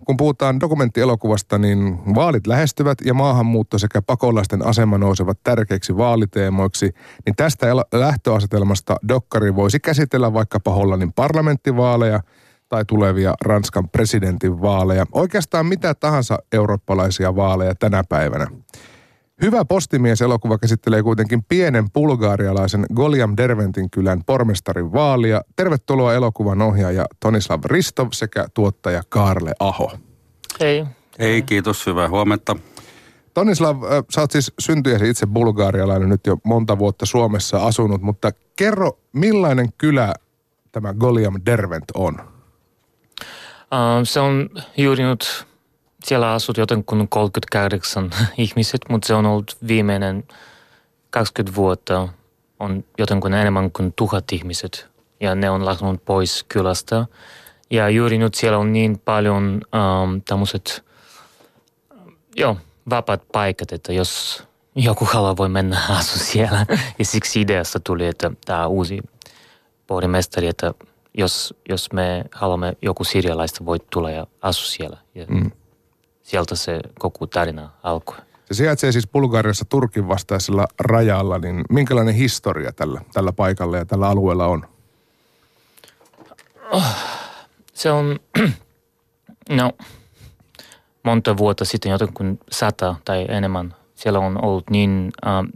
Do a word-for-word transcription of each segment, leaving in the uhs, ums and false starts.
kun puhutaan dokumenttielokuvasta, niin vaalit lähestyvät ja maahanmuutto sekä pakolaisten asema nousevat tärkeiksi vaaliteemoiksi. Niin tästä lähtöasetelmasta dokkari voisi käsitellä vaikkapa Hollannin parlamenttivaaleja tai tulevia Ranskan presidentinvaaleja. Oikeastaan mitä tahansa eurooppalaisia vaaleja tänä päivänä. Hyvä postimies-elokuva käsittelee kuitenkin pienen bulgaarialaisen Goljam Derventin kylän pormestarin vaalia. Tervetuloa elokuvan ohjaaja Tonislav Ristov sekä tuottaja Kaarle Aho. Hei. Hei, kiitos. Hyvää huomenta. Tonislav, sä oot siis syntyjäsi itse bulgaarialainen, nyt jo monta vuotta Suomessa asunut, mutta kerro, millainen kylä tämä Goljam Dervent on? Uh, se on juuri nyt... Siellä asut jotenkin kolmekymmentäkahdeksan ihmiset, mutta se on ollut viimeinen kaksikymmentä vuotta. On jotenkin enemmän kuin tuhat ihmiset ja ne on lähtenyt pois kylästä. Ja juuri nyt siellä on niin paljon um, tämmöiset jo vapaat paikat, että jos joku haluaa voi mennä asua siellä. Ja siksi ideasta tuli, että tämä uusi pormestari, että jos, jos me haluamme joku sirialaista voi tulla ja asua siellä. Ja mm. Sieltä se koko tarina alkoi. Se sijaitsee siis Bulgariassa Turkin vastaisella rajalla, niin minkälainen historia tällä, tällä paikalla ja tällä alueella on? Oh, se on, no, monta vuotta sitten, jotenkin sata tai enemmän. Siellä on ollut niin ähm,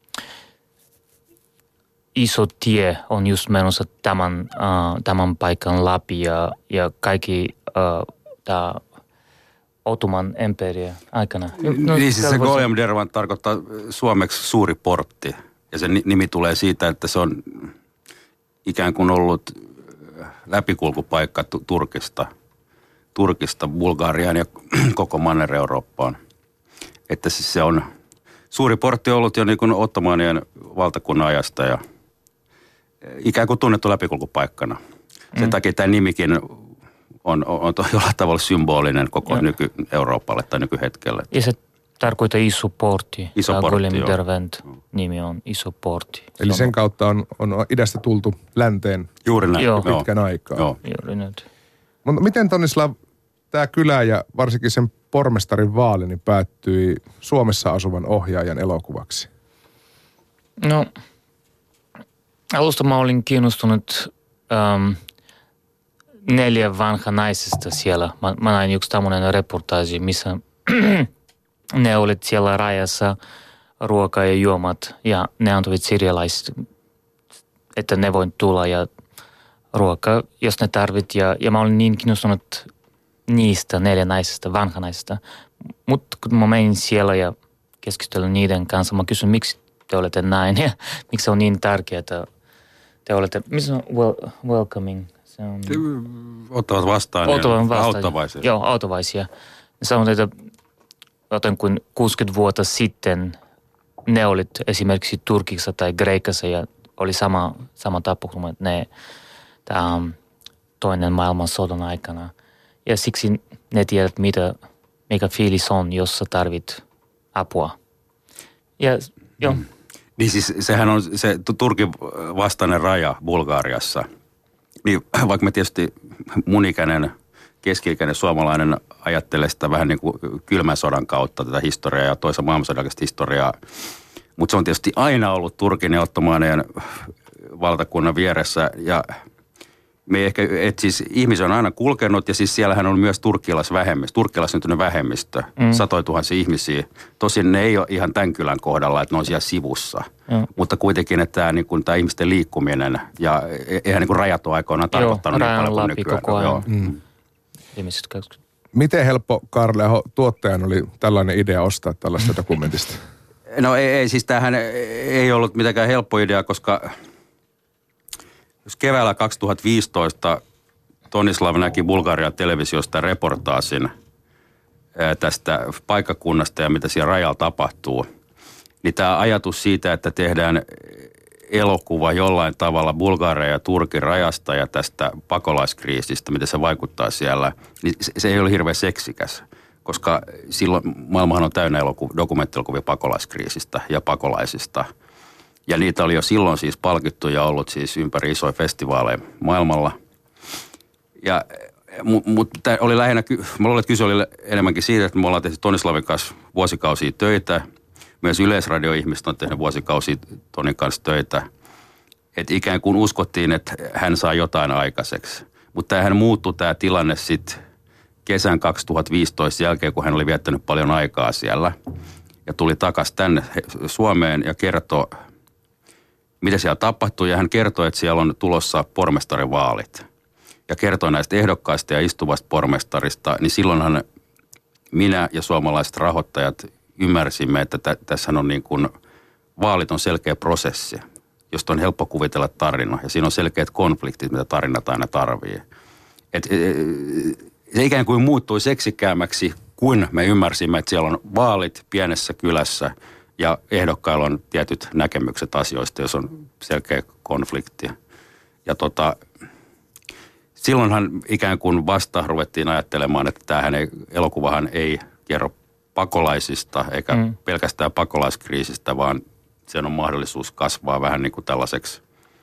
iso tie on just menossa tämän, äh, tämän paikan läpi ja, ja kaikki äh, tämä Ottoman imperia aikana. No, niin siis se Goljam Dervent tarkoittaa suomeksi suuri portti. Ja se nimi tulee siitä, että se on ikään kuin ollut läpikulkupaikka Turkista, Turkista Bulgariaan ja koko Manner-Eurooppaan. Että siis se on suuri portti ollut jo niin kuin Ottomanien valtakunnan ajasta ja ikään kuin tunnettu läpikulkupaikkana. Sen mm. takia tämä nimikin on, on, on jollain tavalla symbolinen koko nyky-Euroopalle tai nykyhetkelle. Ja se tarkoittaa iso portti. Iso portti, Goljam Dervent nimi on iso portti. Eli sen kautta on, on idästä tultu länteen juuri näin. Joo. pitkän aikaa. Joo. Juuri nyt. Mutta miten Tonislav tämä kylä ja varsinkin sen pormestarin vaali niin päättyi Suomessa asuvan ohjaajan elokuvaksi? No, alusta mä olin kiinnostunut um, neljä vanha naisesta siellä. Mä, mä näin yksi tämmöinen reportaasi, missä ne olivat siellä rajassa ruoka ja juomat ja ne antoivat sirialaiset, että ne voivat tulla ja ruoka, jos ne tarvit. Ja, ja mä olin niin kiinnostunut niistä neljä naisesta, vanha naisesta. Mutta kun mä menin siellä ja keskustelin niiden kanssa, mä kysyin, miksi te olette näin ja miksi se on niin tärkeää, että te olette, missä on well, welcoming? Se on, ottavat vastaan, ottavat vastaan. Auttavaisia. Joo, auttavaisia. Sanoin, että jotenkin kuusikymmentä vuotta sitten ne olit esimerkiksi Turkissa tai Kreikassa ja oli sama, sama tapahtuma, että ne tämä toinen maailmansodan aikana. Ja siksi ne tiedät, mitä, mikä fiilis on, jos sä tarvit apua. Ja joo. Mm. Niin siis sehän on se Turkin vastainen raja Bulgariassa. Niin vaikka me tietysti mun ikäinen, keski-ikäinen suomalainen ajattelee sitä vähän niin kuin kylmän sodan kautta tätä historiaa ja toisen maailmansodan historiaa. Mutta se on tietysti aina ollut Turkin ja Ottomanien valtakunnan vieressä ja me ehkä, että siis ihmisiä on aina kulkenut ja siis siellähän on myös turkkilaisvähemmistö, turkkilaisyntynyt vähemmistö, mm. satoja tuhansia ihmisiä. Tosin ne ei ole ihan tämän kylän kohdalla, että ne on siellä sivussa, mm. mutta kuitenkin, että tämä, niin kuin, tämä ihmisten liikkuminen ja eihän niin kuin rajat ole aikoinaan tarkoittanut niin paljon kuin nykyään. Koko ajan. Joo. Mm. Miten helppo, Kaarle Aho, tuottajan oli tällainen idea ostaa tällaista dokumentista? No ei, ei, siis tämähän ei ollut mitenkään helppo idea, koska jos keväällä kaksituhattaviisitoista Tonislav näki Bulgarian televisiosta reportaasin tästä paikkakunnasta ja mitä siellä rajalla tapahtuu, niin tämä ajatus siitä, että tehdään elokuva jollain tavalla Bulgarian ja Turkin rajasta ja tästä pakolaiskriisistä, miten se vaikuttaa siellä, niin se ei ole hirveän seksikäs, koska silloin maailmahan on täynnä elokuva, dokumenttielokuvia pakolaiskriisistä ja pakolaisista. Ja niitä oli jo silloin siis palkittu ja ollut siis ympäri isoja festivaaleja maailmalla. Ja Mutta mut, oli lähinnä, mä luulen, että kyse oli enemmänkin siitä, että me ollaan tehty Tonislavin kanssa vuosikausia töitä. Myös Yleisradio-ihmiset on tehnyt vuosikausia Tonin kanssa töitä. Että ikään kuin uskottiin, että hän saa jotain aikaiseksi. Mutta tämähän muuttui tämä tilanne sitten kesän kaksituhattaviisitoista jälkeen, kun hän oli viettänyt paljon aikaa siellä. Ja tuli takaisin tänne Suomeen ja kertoi, mitä siellä tapahtui. Ja hän kertoi, että siellä on tulossa pormestarivaalit. Ja kertoi näistä ehdokkaista ja istuvasta pormestarista. Niin silloinhan minä ja suomalaiset rahoittajat ymmärsimme, että tä- tässä on niin kuin, vaalit on selkeä prosessi, josta on helppo kuvitella tarina. Ja siinä on selkeät konfliktit, mitä tarinat aina tarvii. Et, se ikään kuin muuttui seksikäämäksi, kun me ymmärsimme, että siellä on vaalit pienessä kylässä ja ehdokkailla on tietyt näkemykset asioista, jos on selkeä konflikti. Ja tota, silloinhan ikään kuin vasta ruvettiin ajattelemaan, että tämähän ei, elokuvahan ei kerro pakolaisista eikä mm. pelkästään pakolaiskriisistä, vaan sen on mahdollisuus kasvaa vähän niin kuin tällaiseksi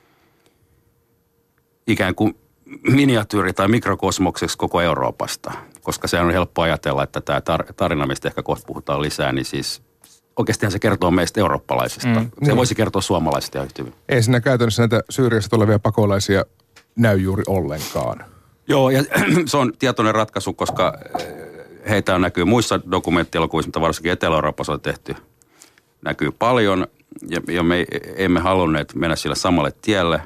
ikään kuin miniatyyri- tai mikrokosmokseksi koko Euroopasta. Koska se on helppo ajatella, että tämä tarina, mistä ehkä kohta puhutaan lisää, niin siis oikeastihan se kertoo meistä eurooppalaisista. Mm. Se niin. Voisi kertoa suomalaisista ja yhtä hyvin. Ei siinä käytännössä näitä Syyriasta tulevia pakolaisia näy juuri ollenkaan. Joo, ja se on tietoinen ratkaisu, koska heitä on näkyy muissa dokumenttielokuvissa, mutta varsinkin Etelä-Euroopassa on tehty, näkyy paljon. Ja, ja me emme halunneet mennä sillä samalle tielle.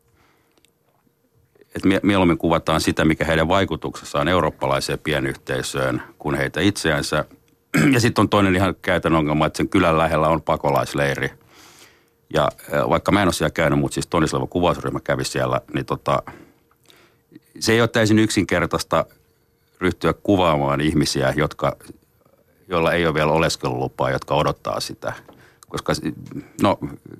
Että mieluummin kuvataan sitä, mikä heidän vaikutuksessaan eurooppalaiseen pienyhteisöön, kuin heitä itseänsä. Ja sitten on toinen ihan käytännön ongelma, että sen kylän lähellä on pakolaisleiri. Ja vaikka mä en ole siellä käynyt, mutta siis Tonislavan kuvausryhmä kävi siellä, niin tota, se ei ole täysin yksinkertaista ryhtyä kuvaamaan ihmisiä, jotka, joilla ei ole vielä oleskelulupaa, jotka odottaa sitä. Koska, no,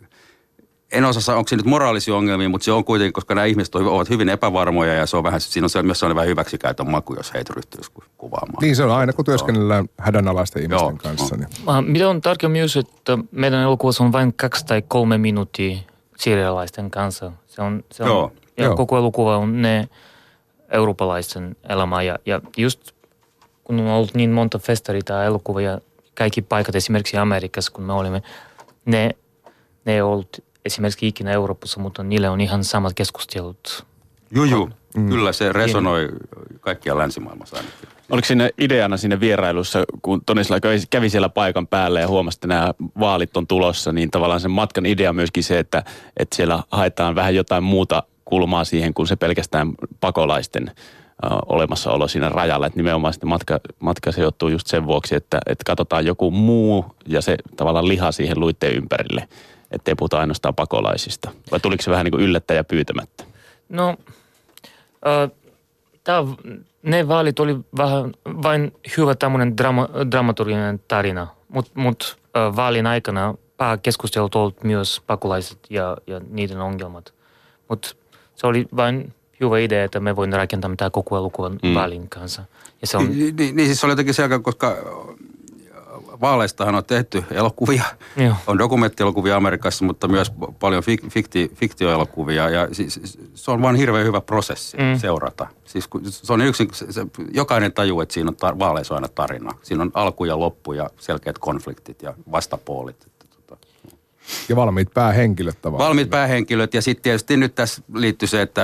en osaa, onko se nyt moraalisia ongelmia, mutta se on kuitenkin, koska nämä ihmiset ovat hyvin epävarmoja ja se on vähän, siinä on myös sellainen vähän hyväksikäytön maku, jos heitä ryhtyisi kuvaamaan. Niin se on aina, kun työskennellään hädänalaisten ihmisten Joo, kanssa. Niin. Mitä on tärkeää myös, että meidän elokuvassa on vain kaksi tai kolme minuuttia syyrialaisten kanssa. Se on, se on, Joo. Ja Joo. koko elokuva on ne eurooppalaisten elämää ja, ja just kun on ollut niin monta festaria tai elokuvia ja kaikki paikat esimerkiksi Amerikassa, kun me olimme, ne, ne ei ollut esimerkiksi ikinä Euroopassa, mutta niille on ihan samat keskustelut. Juu, juu. Mm. Kyllä se resonoi kaikkialla länsimaailmassa ainakin. Oliko siinä ideana siinä vierailussa, kun Tonislav kävi siellä paikan päällä ja huomasi, että nämä vaalit on tulossa, niin tavallaan sen matkan idea myöskin se, että, että siellä haetaan vähän jotain muuta kulmaa siihen, kuin se pelkästään pakolaisten uh, olemassaolo siinä rajalla. Että nimenomaan sitten matka, matka se joutuu just sen vuoksi, että, että katsotaan joku muu ja se tavallaan liha siihen luitteen ympärille, ettei puhuta ainoastaan pakolaisista. Vai tuliko se vähän niin kuin yllättäjä pyytämättä? No, uh, tää, ne vaalit oli vähän vain hyvä tämmöinen drama, dramaturginen tarina, mutta mut, uh, vaalin aikana pääkeskustelut ollut myös pakolaiset ja, ja niiden ongelmat. Mutta se oli vain hyvä idea, että me voimme rakentaa mitään koko elokuvan mm. vaalin kanssa. Ja se on... Niin, niin, niin siis se oli jotenkin selkeä, koska vaaleistahan on tehty elokuvia. Joo. On dokumenttielokuvia Amerikassa, mutta myös paljon fik, fikti, fiktioelokuvia. Ja siis, se on vain hirveän hyvä prosessi mm. seurata. Siis se on yksin, se, se, jokainen tajuu, että siinä on tar, vaaleissa aina tarina. Siinä on alku ja loppu ja selkeät konfliktit ja vastapuolit. Ja valmiit päähenkilöt tavallaan. Valmiit päähenkilöt ja sitten tietysti nyt tässä liittyy se, että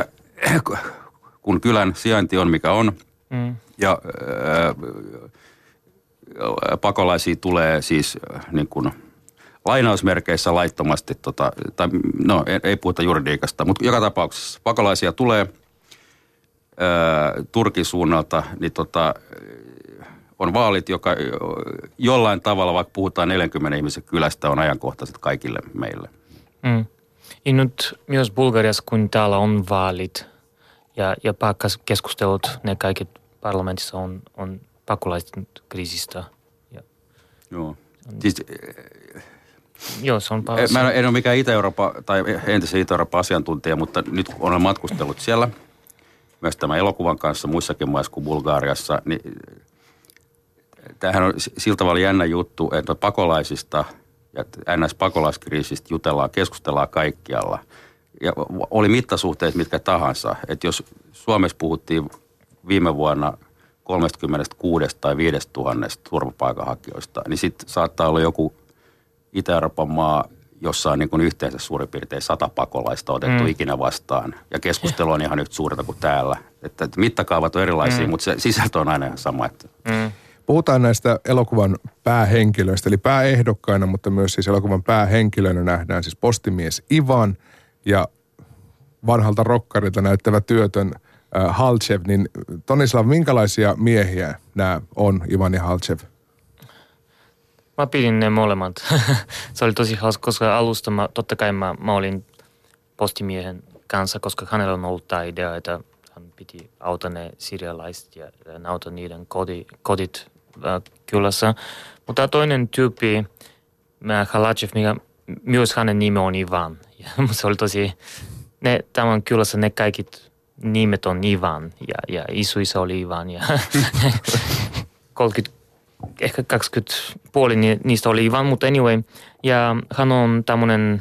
kun kylän sijainti on mikä on mm. ja ää, pakolaisia tulee siis niin kuin lainausmerkeissä laittomasti, tota, tai no ei, ei puhuta juridiikasta, mutta joka tapauksessa pakolaisia tulee ää, Turkin suunnalta, niin tota, on vaalit, joka jollain tavalla, vaikka puhutaan neljänkymmenen ihmisen kylästä, on ajankohtaiset kaikille meille. Mm. Ja nyt myös Bulgariassa, kun täällä on vaalit ja, ja keskustelut, ne kaikki parlamentissa on, on pakolaisten kriisistä. Ja Joo. Siis, joo, se on paljon. Mä en ole mikään Itä-Eurooppa tai entisen Itä-Euroopan asiantuntija, mutta nyt kun olen matkustellut siellä, myös tämän elokuvan kanssa muissakin maissa kuin Bulgariassa, niin tämähän on sillä tavalla jännä juttu, että pakolaisista ja N S-pakolaiskriisistä jutellaan, keskustellaan kaikkialla. Ja oli mittasuhteet mitkä tahansa. Että jos Suomessa puhuttiin viime vuonna kolmekymmentäkuusi tai viisi tuhatta turvapaikanhakijoista, niin sitten saattaa olla joku Itä-Euroopan maa, jossa on niin kuin yhteensä suurin piirtein sata pakolaista otettu mm. ikinä vastaan. Ja keskustelu on ihan yhtä suurta kuin täällä. Että, että mittakaavat on erilaisia, mm. mutta se sisältö on aina ihan sama. Että. Mm. Puhutaan näistä elokuvan päähenkilöistä, eli pääehdokkaina, mutta myös siis elokuvan päähenkilönä nähdään siis postimies Ivan ja vanhalta rokkarilta näyttävä työtön äh, Halchev. Niin Tonislav, minkälaisia miehiä nämä on, Ivan ja Halchev? Mä pidin ne molemmat. Se oli tosi hauska, koska alusta mä, totta kai mä, mä olin postimiehen kanssa, koska hänellä on ollut tämä idea, että hän piti auttaa ne sirialaiset ja auttaa niiden kodi, kodit äh, kylässä. Mutta toinen tyyppi, Halachev, mikä myös hänen nimi on Ivan. Ja se oli tosi, ne, tämän kylässä ne kaikki nimet on Ivan ja, ja isuisa oli Ivan ja kolmekymmentä ehkä kaksikymmentä puoli niistä oli Ivan, mutta anyway. Ja hän on tämmöinen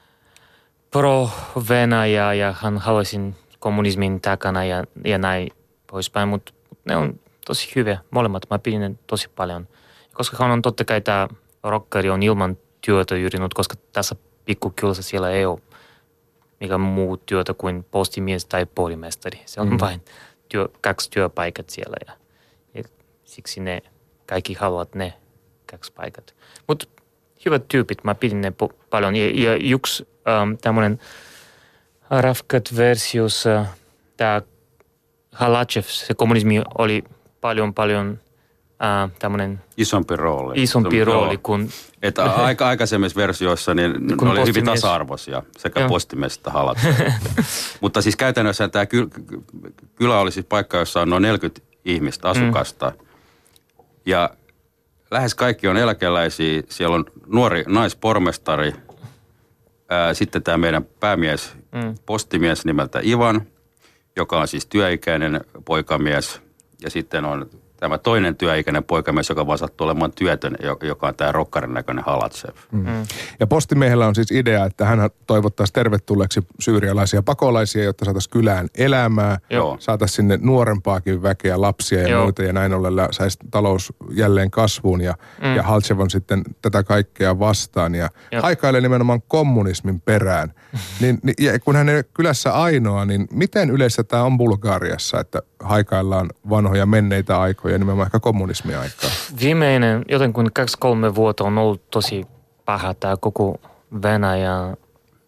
pro-Venäjä ja hän haluaisi kommunismin takana ja, ja näin poispäin. Mutta ne on tosi hyviä molemmat. Mä pidin ne tosi paljon. Koska hän on totta kai tämä rockeri on ilman työtä yrittänyt, koska tässä pikkukylässä siellä ei ole mikä muu työtä kuin postimies tai polimestari. Se on mm. vain työ, kaksi työpaikat siellä ja, ja siksi ne kaikki haluavat ne kaksi paikat. Mutta hyvät tyypit, mä pidin ne po- paljon. Ja, ja yksi ähm, tämmöinen Rafkat-versios, äh, tämä Halachev, se kommunismi oli paljon, paljon äh, tämmöinen isompi rooli. Isompi rooli kuin... Että aika aikaisemmissa versioissa niin ne oli hyvin tasa-arvoisia, sekä Joo. postimies että Halachev. Mutta siis käytännössä tämä ky- kylä oli siis paikka, jossa on noin neljäkymmentä ihmistä, asukasta. Mm. Ja lähes kaikki on eläkeläisiä. Siellä on nuori naispormestari, ää, sitten tämä meidän päämies, mm. postimies nimeltä Ivan, joka on siis työikäinen poikamies. Ja sitten on tämä toinen työikäinen poikamies, joka vaan sattuu olemaan työtön, joka on tämä rokkarin näköinen Halachev. Mm. Mm. Ja postimiehellä on siis idea, että hän toivottaisi tervetulleeksi syyrialaisia pakolaisia, jotta saataisiin kylään elämää. Joo. Saataisiin sinne nuorempaakin väkeä, lapsia ja Joo. muita, ja näin ollen saisi talous jälleen kasvuun. Ja, mm. ja Halchev on sitten tätä kaikkea vastaan ja Joo. haikailee nimenomaan kommunismin perään. niin, niin, ja kun hän ei ole kylässä ainoa, niin miten yleistä tämä on Bulgariassa, että haikaillaan vanhoja menneitä aikoja? Ja nimenomaan ehkä kommunismiaikaa. Viimeinen, jotenkin kaksi kolme vuotta on ollut tosi paha tämä koko Venäjä, äh,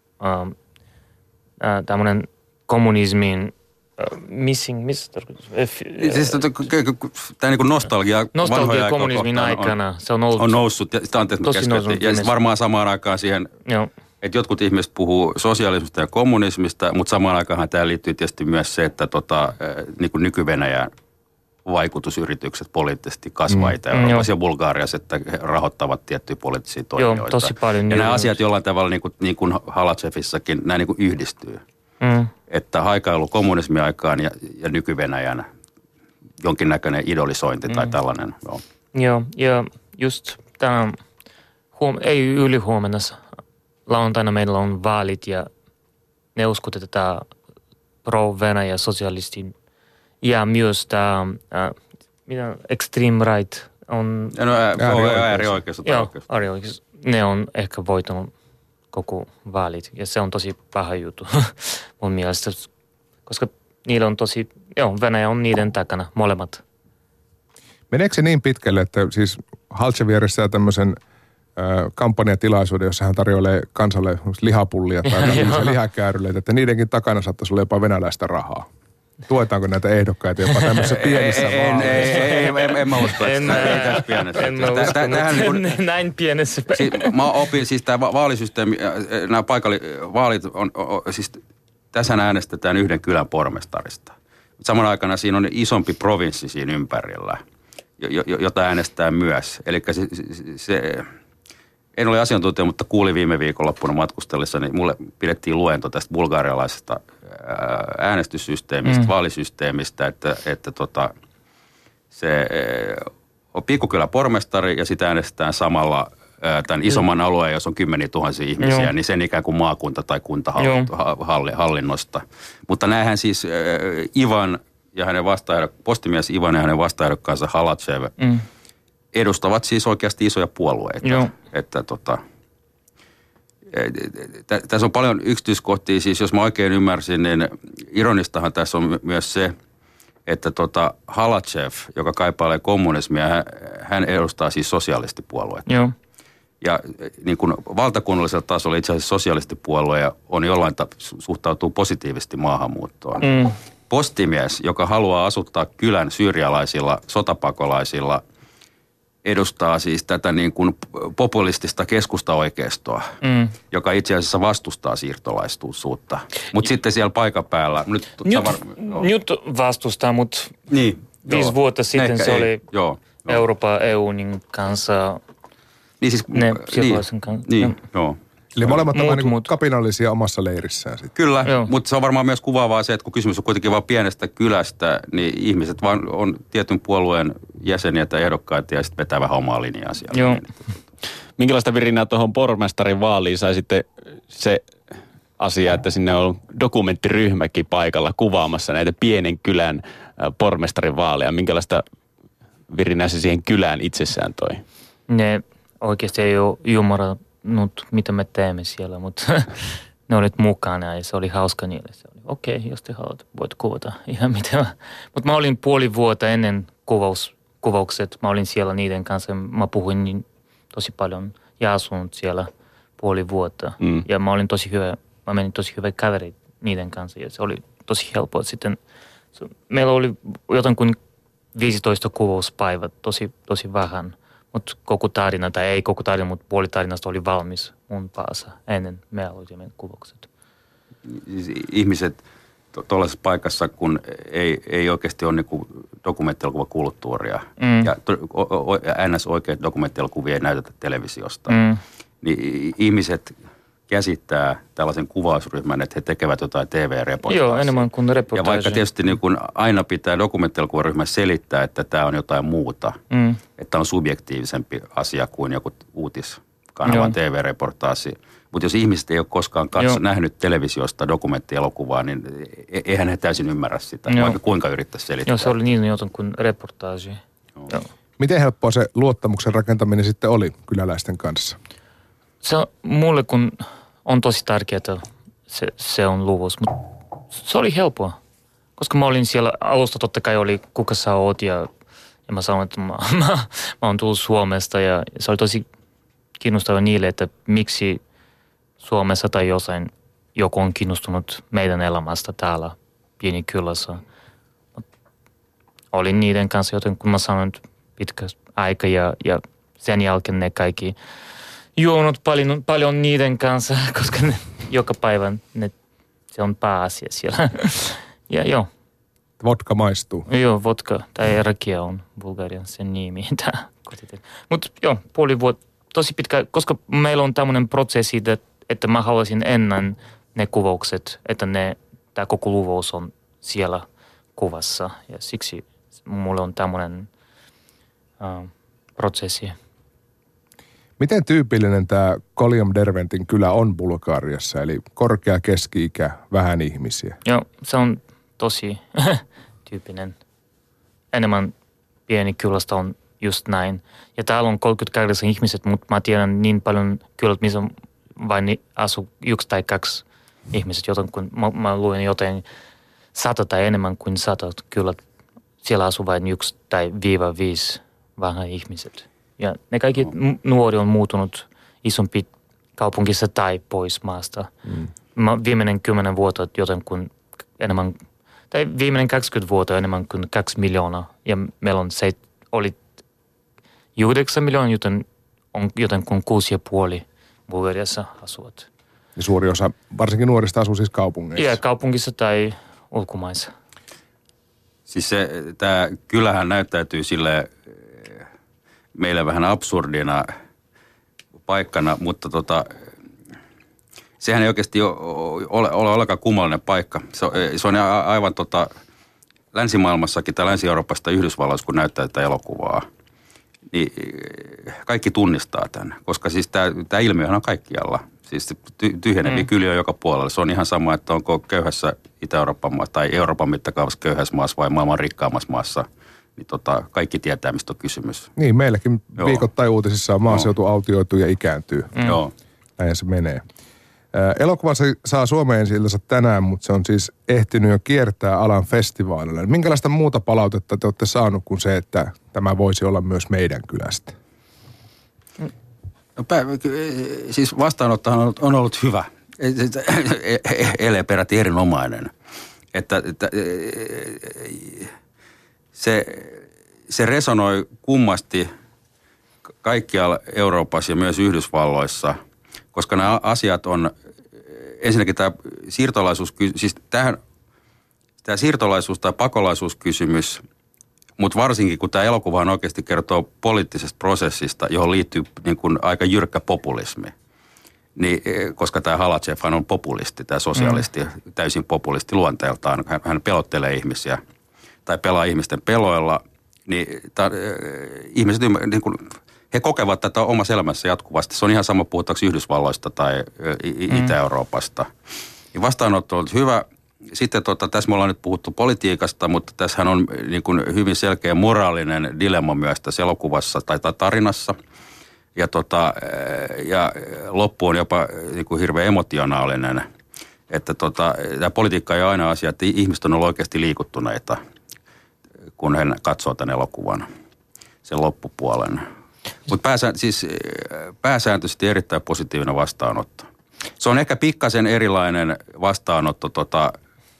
äh, tämmöinen kommunismin äh, missing, missä tarkoitus? Siis tämä niin nostalgia, nostalgia kommunismin aikana, on, se on ollut on noussut, ja sitä on tehty noussut, ja varmaan samaan aikaan siihen, Joo. että jotkut ihmiset puhuu sosiaalismista ja kommunismista, mutta samaan aikaan tämä liittyy tietysti myös se, että tota, niin kuin nyky-Venäjään vaikutusyritykset poliittisesti kasvaa mm. Itä-Euroopassa mm, ja Bulgariassa, että he rahoittavat tiettyjä poliittisia toimijoita. Joo, tosi paljon. Ja nämä asiat jollain tavalla, niin kuin, niin kuin Halachevissakin, nämä niin kuin yhdistyy. Mm. Että haikailu kommunismiaikaan ja, ja nyky-Venäjän jonkinnäköinen idolisointi mm. tai tällainen. Joo, Joo ja just tämä, huom- ei ylihuomenna, lauantaina meillä on vaalit ja ne uskot, että tämä pro-Venäjä sosialistin ja myös tämä, äh, mitä extreme right on... No, äärioikeus. Joo, äärioikeus. Ne on ehkä voitanut koko vaalit. Ja se on tosi paha juttu mun mielestä. Koska niillä on tosi... Joo, Venäjä on niiden takana, molemmat. Meneekö se niin pitkälle, että siis Halchev järjestää tämmöisen äh, kampanjatilaisuuden, jossa hän tarjoilee kansalle lihapullia tai lihakääryleitä, että niidenkin takana saattaisi olla jopa venäläistä rahaa? Tuetaanko näitä ehdokkaita jopa tämmöisissä pienissä vaaleissa? Ei, ei, ei, en mä usko, että ei tässä pienessä. En mä usko, näin pienessä. Mä opin, siis tämä vaalisysteemi, nämä paikallisvaalit on, siis tässä äänestetään yhden kylän pormestarista. Samana aikana siinä on isompi provinssi siinä ympärillä, jota äänestää myös. Eli se, se, en ole asiantuntija, mutta kuulin viime viikonloppuna matkustellessa, niin mulle pidettiin luento tästä bulgarialaisesta äänestyssysteemistä, mm. vaalisysteemistä, että, että tota, se on pikkukylä pormestari ja sitä äänestetään samalla tämän isomman alueen, jos on kymmeniä tuhansia ihmisiä, Joo. niin sen ikään kuin maakunta tai kuntahallinnosta. Mutta näähän siis Ivan ja hänen vastaehdok- postimies Ivan ja hänen vastaehdokkaansa Halachev mm. edustavat siis oikeasti isoja puolueita. Joo. Että tota, tässä on paljon yksityiskohtia, siis jos mä oikein ymmärsin, niin ironistahan tässä on myös se, että tota Halachev, joka kaipailee kommunismia, hän edustaa siis sosialistipuolueita. Joo. Ja niin kuin valtakunnallisella tasolla itse asiassa sosialistipuolue on jollain ta- suhtautuu positiivisesti maahanmuuttoon. Mm. Postimies, joka haluaa asuttaa kylän syyrialaisilla sotapakolaisilla, edustaa siis tätä niin kuin populistista keskustaoikeistoa, mm. joka itse asiassa vastustaa siirtolaisuutta. Mutta sitten siellä paikan päällä... Nyt, nyt, savar, nyt vastustaa, mutta niin, viisi joo. vuotta sitten Ehkä se ei. oli joo, joo. Euroopan E U:n kanssa, niin siis, ne niin, kanssa. Niin, joo. Eli molemmat Muut, ovat niin muut. kapinallisia omassa leirissään sitten. Kyllä, mutta se on varmaan myös kuvaavaa se, että kun kysymys on kuitenkin vain pienestä kylästä, niin ihmiset vaan on tietyn puolueen jäseniä tai ehdokkaita ja sitten vetää vähän omaa linjaa siellä. Joo. Minkälaista virinää tuohon pormestarin vaaliin sai sitten se asia, että sinne on dokumenttiryhmäkin paikalla kuvaamassa näitä pienen kylän pormestarin vaaleja. Minkälaista virinää se siihen kylään itsessään toi? Ne oikeasti ei ole ymmärtänyt, mitä me teemme siellä, mutta ne olit mukana ja se oli hauska niille. Se oli okei, okay, jos te haluat, voit kuvata ihan mitä. Mutta mä olin puoli vuotta ennen kuvaus, kuvaukset. Mä olin siellä niiden kanssa. Mä puhuin niin tosi paljon ja asunut siellä puoli vuotta. Mm. Ja mä olin tosi hyvä, mä menin tosi hyvä kaveri niiden kanssa ja se oli tosi helppoa. Sitten meillä oli jotain kuin viisitoista kuvauspäivät, tosi, tosi vähän. Mutta koko tarina, tai ei koko tarina, mutta puoli tarinasta oli valmis mun päässä ennen me aloitimme kuvaukset. Ihmiset tuollaisessa paikassa, kun ei, ei oikeasti ole niinku dokumenttielokuvakulttuuria mm. ja ns. Oikeat dokumenttielokuvia ei näytetä televisiosta, mm. niin ihmiset käsittää tällaisen kuvausryhmän, että he tekevät jotain T V-reportaasia. Joo, enemmän kuin reportaasia. Ja vaikka tietysti niin kun aina pitää dokumenttielokuvaaryhmä selittää, että tämä on jotain muuta, mm. että on subjektiivisempi asia kuin joku uutiskanavan T V-reportaasi. Mutta jos ihmiset ei ole koskaan katso, nähnyt televisiosta dokumenttielokuvaa, niin eihän he täysin ymmärrä sitä, Joo. vaikka kuinka yrittäisi selittää. Joo, se oli niin jotain kuin reportaasi. Joo. Joo. Miten helppoa se luottamuksen rakentaminen sitten oli kyläläisten kanssa? Se on, mulle kun on tosi tärkeää, se, se on luvuus, mutta se oli helppoa. Koska mä olin siellä alusta, totta kai oli kuka sä oot ja, ja mä sanoin, että mä, mä, mä oon tullut Suomesta ja se oli tosi kiinnostava niille, että miksi Suomessa tai jossain joku on kiinnostunut meidän elämästä täällä pieni kylässä. Olin niiden kanssa, joten kun mä sanoin pitkä aika ja, ja sen jälkeen ne kaikki juonut paljon, paljon niiden kanssa, koska ne, joka päivä ne, se on pääasia siellä. Ja joo. Vodka maistuu. Joo, vodka tai rakia on Bulgarian sen nimi. Mutta joo, puoli vuotta, tosi pitkä, koska meillä on tämmöinen prosessi, että, että mä haluaisin ennen ne kuvaukset, että ne, tämä koko luvuus on siellä kuvassa. Ja siksi mulla on tämmöinen uh, prosessi. Miten tyypillinen tämä Koljam Derventin kylä on Bulgariassa, eli korkea keski-ikä, vähän ihmisiä? Joo, se on tosi tyyppinen. Enemmän pieni kylästä on just näin. Ja täällä on kolmekymmentäkahdeksan ihmiset, mutta mä tiedän niin paljon kylät, missä vain asuu yksi tai kaksi ihmiset, joten kun mä, mä luin jotain sata tai enemmän kuin sata kylät, siellä asuu vain yksi tai viiva viisi vanha ihmiset. Ja ne kaikki nuori on muuttunut isompi kaupungissa tai pois maasta. Mm. Mä viimeinen kymmenen vuotta joten kun enemmän, tai viimeinen kaksikymmentä vuotta enemmän kuin kaksi miljoonaa. Ja meillä on se, oli yhdeksän miljoonaa, joten on joten kuin kuusi ja puoli Bulgariassa asuvat. Ja suuri osa, varsinkin nuorista, asuu siis kaupungeissa. Ja kaupungissa tai ulkomaissa. Siis se, tämä kylähän näyttäytyy sille meille vähän absurdina paikkana, mutta tota, sehän ei oikeasti ole, ole, ole ollenkaan kummallinen paikka. Se on, se on aivan tota, länsimaailmassakin tai Länsi-Euroopassa tai Yhdysvalloissa, kun näyttää tätä elokuvaa, niin kaikki tunnistaa tämän. Koska siis tämä, tämä ilmiöhän on kaikkialla. Siis tyhjeneviä mm. kyliä joka puolella. Se on ihan sama, että onko köyhässä Itä-Euroopan maassa tai Euroopan mittakaavassa köyhässä maassa vai maailman rikkaammassa maassa. Niin tota, kaikki tietää, mistä on kysymys. Niin, meilläkin Joo. viikoittain uutisissa on maaseutu autioituu ja ikääntyy. Mm. Joo. Näin se menee. Elokuva saa Suomeen ensi-iltansa tänään, mutta se on siis ehtinyt jo kiertää alan festivaaleilla. Minkälaista muuta palautetta te olette saanut kuin se, että tämä voisi olla myös meidän kylästä? No, siis vastaanottohan on, on ollut hyvä. Ele peräti erinomainen. Että, että se, se resonoi kummasti kaikkialla Euroopassa ja myös Yhdysvalloissa, koska nämä asiat on, ensinnäkin tämä siirtolaisuus, siis tämähän, tämä siirtolaisuus tai pakolaisuuskysymys, mutta varsinkin kun tämä elokuvahan oikeasti kertoo poliittisesta prosessista, johon liittyy niin kuin aika jyrkkä populismi. Niin, koska tämä Halatsevhan on populisti, tämä sosialisti, mm. täysin populisti luonteeltaan. Hän, hän pelottelee ihmisiä tai pelaa ihmisten peloilla. Niin, ta, ihmiset, niin kuin, he kokevat tätä omassa elämässä jatkuvasti. Se on ihan sama puhutaanko Yhdysvalloista tai mm. Itä-Euroopasta. Niin vastaanotto on hyvä. Sitten tota, tässä me ollaan nyt puhuttu politiikasta, mutta tässähän on niin kuin hyvin selkeä moraalinen dilemma myös tässä elokuvassa tai tarinassa. Ja, tota, ja loppu on jopa niin kuin hirveän emotionaalinen. Että tota, tämä politiikka ei ole aina asia, että ihmiset on ollut oikeasti liikuttuneita, kun he katsoo tämän elokuvan, sen loppupuolen. Mutta pääsä, siis, pääsääntöisesti erittäin positiivinen vastaanotto. Se on ehkä pikkasen erilainen vastaanotto, tota,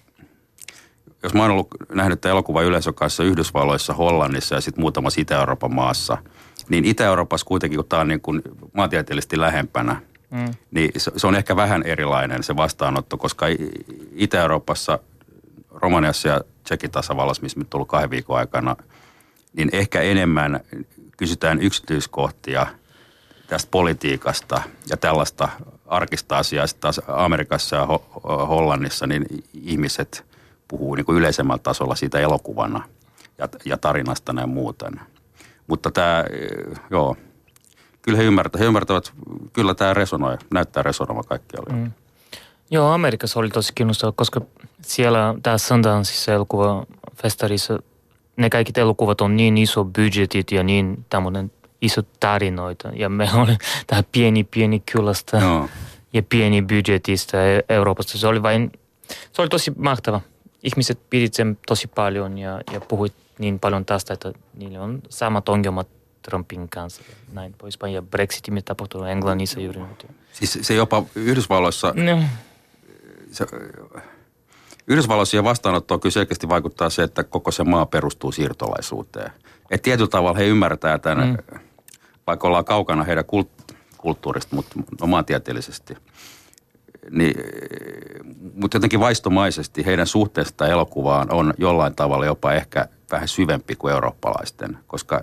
jos mä oon ollut nähnyt tämän elokuvan yleisön kanssa Yhdysvalloissa, Hollannissa ja sitten muutamassa Itä-Euroopan maassa, niin Itä-Euroopassa kuitenkin, kun tämä on niin kuin maantieteellisesti lähempänä, mm. niin se on ehkä vähän erilainen se vastaanotto, koska Itä-Euroopassa, Romaniassa ja Tšekin tasavallassa, missä nyt on ollut kahden viikon aikana, niin ehkä enemmän kysytään yksityiskohtia tästä politiikasta ja tällaista arkista asiaa. Sitten taas Amerikassa ja Ho- Hollannissa niin ihmiset puhuu niin kuin yleisemmällä tasolla siitä elokuvana ja, ja tarinasta näin muuten. Mutta tämä, joo, kyllä he ymmärtävät, he ymmärtävät, kyllä tämä resonoi, näyttää resonoivan kaikkialla. Mm. Joo, Amerikassa oli tosi kiinnostava, koska siellä tässä Sundanceissa elokuvafestarissa ne kaikki elokuvat on niin iso budjetit ja niin tämmöinen iso tarinoita. Ja me oli tähän pieni, pieni kylästä no. ja pieni budjetista Euroopasta. Se oli vain, se oli tosi mahtava. Ihmiset pidit sen tosi paljon ja, ja puhuit niin paljon tästä, että niillä on samat ongelmat Trumpin kanssa. Näin poispäin. Ja Brexitin, mitä tapahtuu Englannissa juuri nyt. Siis se jopa Yhdysvalloissa... No. Se, Yhdysvalloissa ja vastaanottoon kyllä selkeästi vaikuttaa se, että koko se maa perustuu siirtolaisuuteen. Että tietyllä tavalla he ymmärtää tämän, mm. vaikka ollaan kaukana heidän kult- kulttuurista, mutta no, maantieteellisesti. Niin, mutta jotenkin vaistomaisesti heidän suhteesta elokuvaan on jollain tavalla jopa ehkä vähän syvempi kuin eurooppalaisten, koska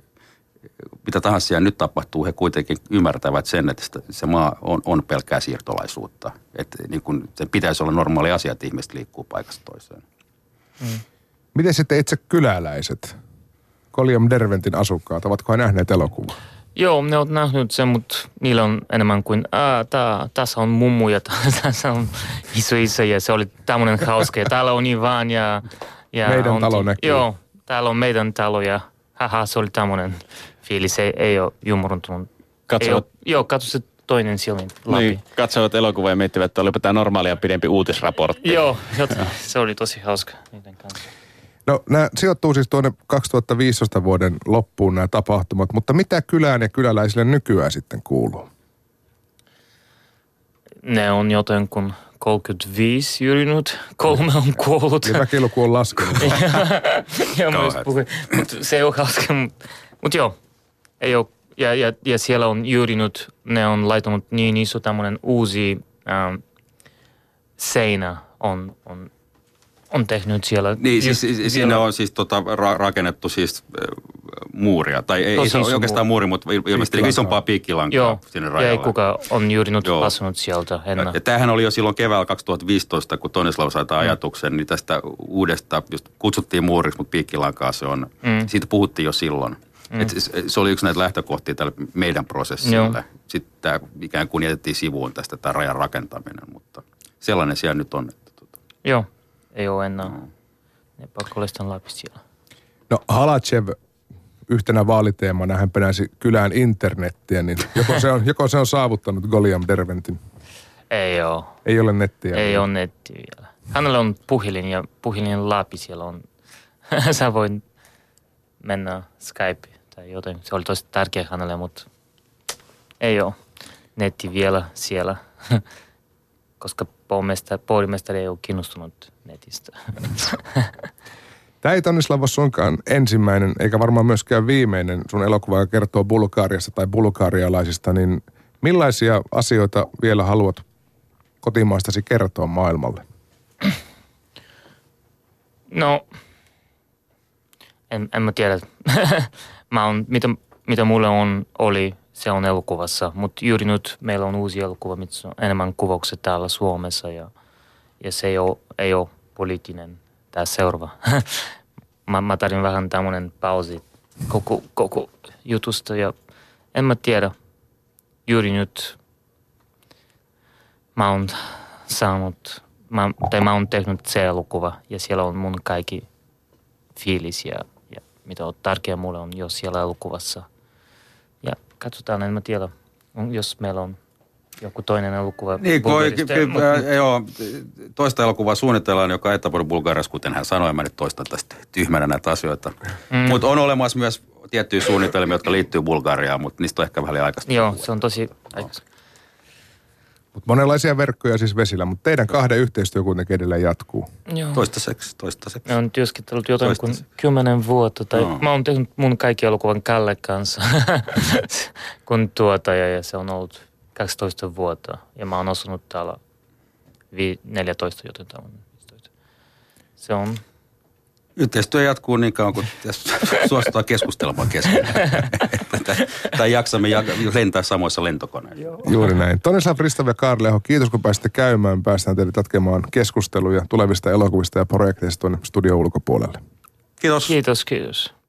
mitä tahansa siellä nyt tapahtuu, he kuitenkin ymmärtävät sen, että se maa on, on pelkkää siirtolaisuutta. Että niin kun sen pitäisi olla normaali asia, että ihmiset liikkuu paikasta toiseen. Mm. Miten sitten itse kyläläiset, Colliam Derwentin asukkaat, ovatko he nähneet elokuvaa? Joo, ne ovat nähneet sen, mutta niillä on enemmän kuin, tää, tässä on mummu ja tässä on iso isä ja se oli tämmöinen hauska ja täällä on niin vaan ja... ja meidän on, talo näkyy. Joo, täällä on meidän talo ja haha, se oli tämmöinen fiilis, ei, ei ole jumuruntunut. Katsovat... Joo, katso se toinen silmin läpi. Niin, katsovat elokuvaa ja miettivät, että olipa tämä normaalia pidempi uutisraportti. Joo, se oli tosi hauska niiden kanssa. No nämä sijoittuu siis tuonne kaksituhattaviisitoista vuoden loppuun nämä tapahtumat, mutta mitä kylään ja kyläläisille nykyään sitten kuuluu? Ne on joten kun kolmekymmentäviisi juuri nyt, kolme on kuollut. Ja väkiluku on laskenut. Joo, mutta se ei ole hauska, mutta mut joo, ei ole. Ja, ja, ja siellä on juuri nyt, ne on laitanut niin iso tämmöinen uusi ähm, seinä on, on on tehnyt siellä. Niin, siis, siis sinne on siis tota, ra- rakennettu siis äh, muuria, tai ei, ei se ole oikeastaan muuri, mutta ilmeisesti isompaa piikkilankaa joo, sinne rajalle. Joo, ja ei kuka on juuri nyt asunut sieltä ennen. Ja tämähän oli jo silloin keväällä kaksituhattaviisitoista, kun Tonislav sai tämän mm. ajatuksen, niin tästä uudesta, just kutsuttiin muuriksi, mutta piikkilankaa se on. Mm. Siitä puhuttiin jo silloin. Mm. Et se oli yksi näitä lähtökohtia tälle meidän prosessille. Joo. Sitten tämä ikään kuin jätettiin sivuun tästä tämä rajan rakentaminen, mutta sellainen siellä nyt on. Että tuota. Joo, ei ole enää no. ne pakollisten läpi siellä. No Halachev yhtenä vaaliteemana hän penäsi kylään internettiä, niin joko se on, joko se on saavuttanut Goliam Derventin? Ei ole. Ei ole nettiä? Ei ole nettiä vielä. Hänellä on puhelin ja puhelin läpi siellä on. Sä voit mennä Skype tai joten. Se oli tosi tärkeä hänelle, mutta ei ole netti vielä siellä, koska pormestari ei ole kiinnostunut netistä. Tämä ei Tonislav ole suinkaan ensimmäinen, eikä varmaan myöskään viimeinen sun elokuva, joka kertoo Bulgariasta tai bulgarialaisista, niin millaisia asioita vielä haluat kotimaastasi kertoa maailmalle? No, en, en mä tiedä. mä on, mitä, mitä mulle on, oli, se on elokuvassa, mutta juuri nyt meillä on uusi elokuva, missä on enemmän kuvaukset täällä Suomessa ja, ja se ei ole, ei ole poliittinen. Tämä seuraava. mä, mä tarvin vähän tämmöinen pausi koko, koko jutusta ja en mä tiedä. Juuri nyt mä oon saanut, mä, tai mä oon tehnyt se elokuva ja siellä on mun kaikki fiilis ja, ja mitä on tärkeää mulle on jo siellä elokuvassa. Ja katsotaan, en mä tiedä, jos meillä on joku toinen elokuva. Niin, ky- joo, toista elokuvaa suunnitellaan, joka ei tapahdu Bulgariassa, kuten hän sanoi. Mä nyt toistan tästä tyhmänä näitä asioita. Mm. Mutta on olemassa myös tiettyjä suunnitelmia, jotka liittyy Bulgariaan, mutta niistä on ehkä vähän aikaista. Joo, se on tosi aikaista. Mut monenlaisia verkkoja siis vesillä, mutta teidän kahden yhteistyö kuitenkin edelleen jatkuu. Joo. Toistaiseksi, toistaiseksi. Mä oon työskentelyt jotain kuin kymmenen vuotta. Tai no. Mä oon tehnyt mun kaikki elokuvan Kalle kanssa kun tuotaja ja se on ollut kaksitoista vuotta. Ja mä oon osunut täällä neljätoista, joten tämä on viisitoista. Se on... Yhteistyö jatkuu niin kauan, kun suostutaan keskustelemaan keskenään. Tai jaksamme lentää samoissa lentokoneissa. Juuri näin. Tonislav Hristov ja Kaarle Aho, kiitos kun pääsitte käymään. Päästään teille jatkemaan keskusteluja tulevista elokuvista ja projekteista tuonne studion ulkopuolelle. Kiitos. Kiitos, kiitos.